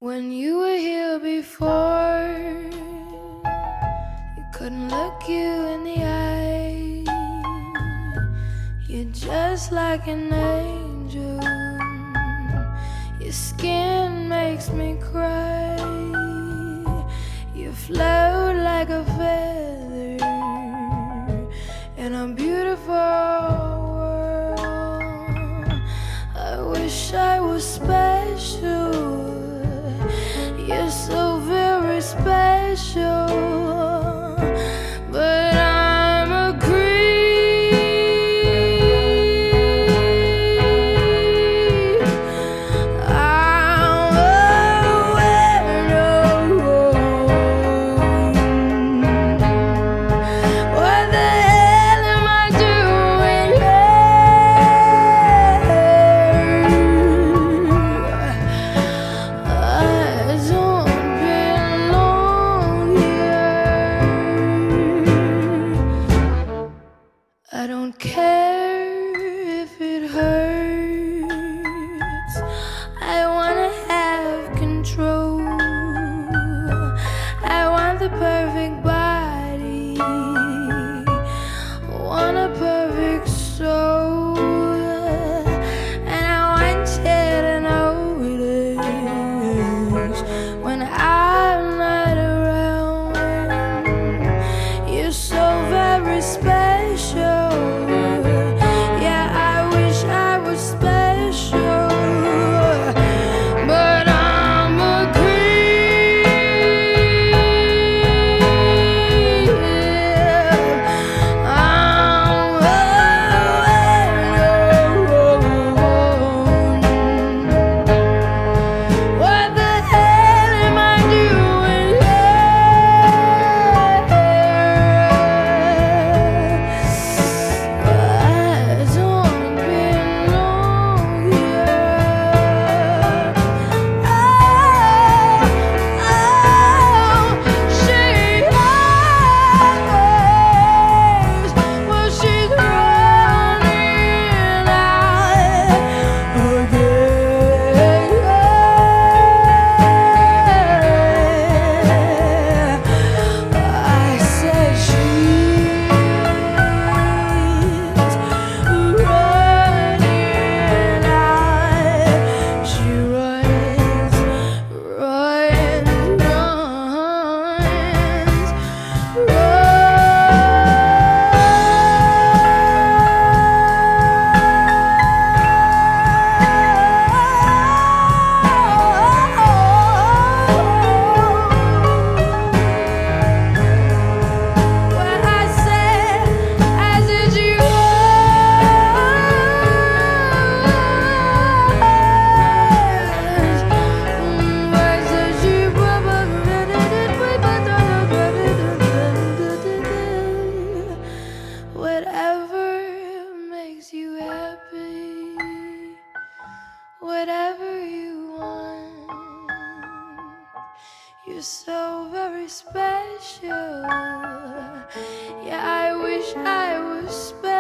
When you were here before, you couldn't look you in the eye. You're just like an angel. Your skin makes me cry. You float like a feather in a beautiful world. I wish I was special. You're so very special, but I'm a creep. I'm a weirdo. What the hell am I doing I don't care if it hurts. I wanna have control. I want the perfect body, want a perfect soul, and I want you to notice when I'm not around. You're so very special. Whatever makes you happy, whatever you want. You're so very special. Yeah, I wish I was special.